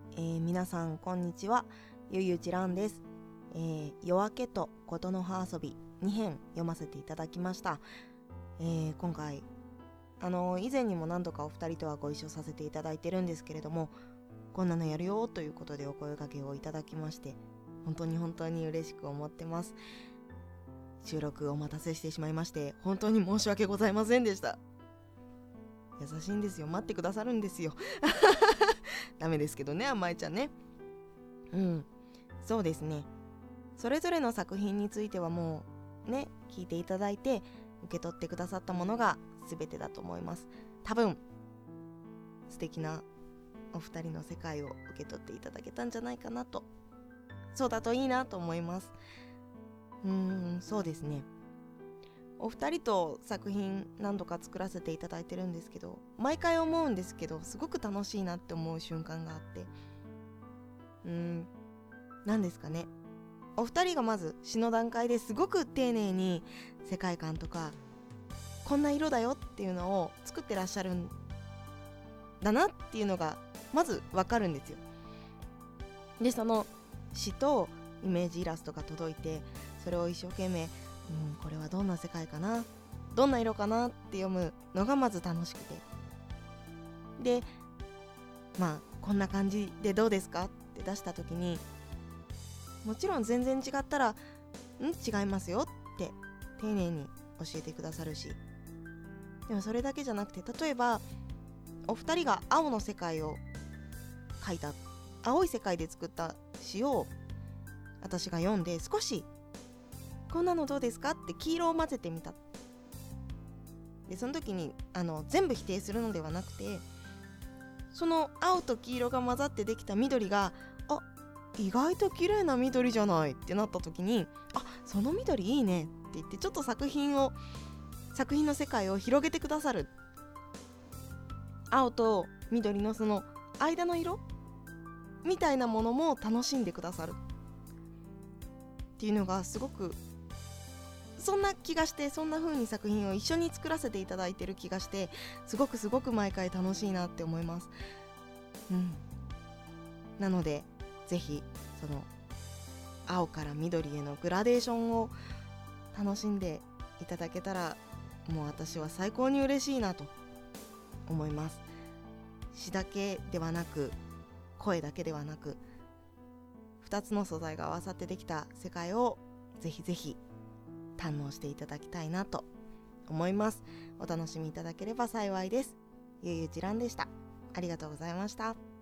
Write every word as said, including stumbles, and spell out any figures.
えー、皆さんこんにちは、ゆゆちらんです。えー、夜明けとことの葉遊びに編読ませていただきました。えー、今回あの以前にも何度かお二人とはご一緒させていただいてるんですけれども、こんなのやるよということでお声掛けをいただきまして、本当に本当に嬉しく思ってます。収録お待たせしてしまいまして本当に申し訳ございませんでした。優しいんですよ、待ってくださるんですよダメですけどね、甘えちゃんね。うんそうですね、それぞれの作品についてはもうね聞いていただいて受け取ってくださったものが全てだと思います。多分素敵なお二人の世界を受け取っていただけたんじゃないかなと、そうだといいなと思います。うーんそうですね、お二人と作品何度か作らせていただいてるんですけど、毎回思うんですけどすごく楽しいなって思う瞬間があって、うーん何ですかね、お二人がまず詩の段階ですごく丁寧に世界観とかこんな色だよっていうのを作ってらっしゃるんだなっていうのがまずわかるんですよ。でその詩とイメージイラストが届いて、それを一生懸命、うん、これはどんな世界かな、どんな色かなって読むのがまず楽しくて、でまあこんな感じでどうですかって出した時に、もちろん全然違ったらん違いますよって丁寧に教えてくださるし、でもそれだけじゃなくて、例えばお二人が青の世界を描いた、青い世界で作った詩を私が読んで、少しこんなのどうですかって黄色を混ぜてみた。でその時にあの全部否定するのではなくて、その青と黄色が混ざってできた緑が、あ、意外と綺麗な緑じゃないってなった時に、あ、その緑いいねって言って、ちょっと作品を作品の世界を広げてくださる。青と緑のその間の色みたいなものも楽しんでくださるっていうのがすごく、そんな気がして、そんな風に作品を一緒に作らせていただいてる気がして、すごくすごく毎回楽しいなって思います。うんなのでぜひその青から緑へのグラデーションを楽しんでいただけたら、もう私は最高に嬉しいなと思います。詩だけではなく、声だけではなく、ふたつの素材が合わさってできた世界をぜひぜひ堪能していただきたいなと思います。お楽しみいただければ幸いです。ゆうゆうちらんでした。ありがとうございました。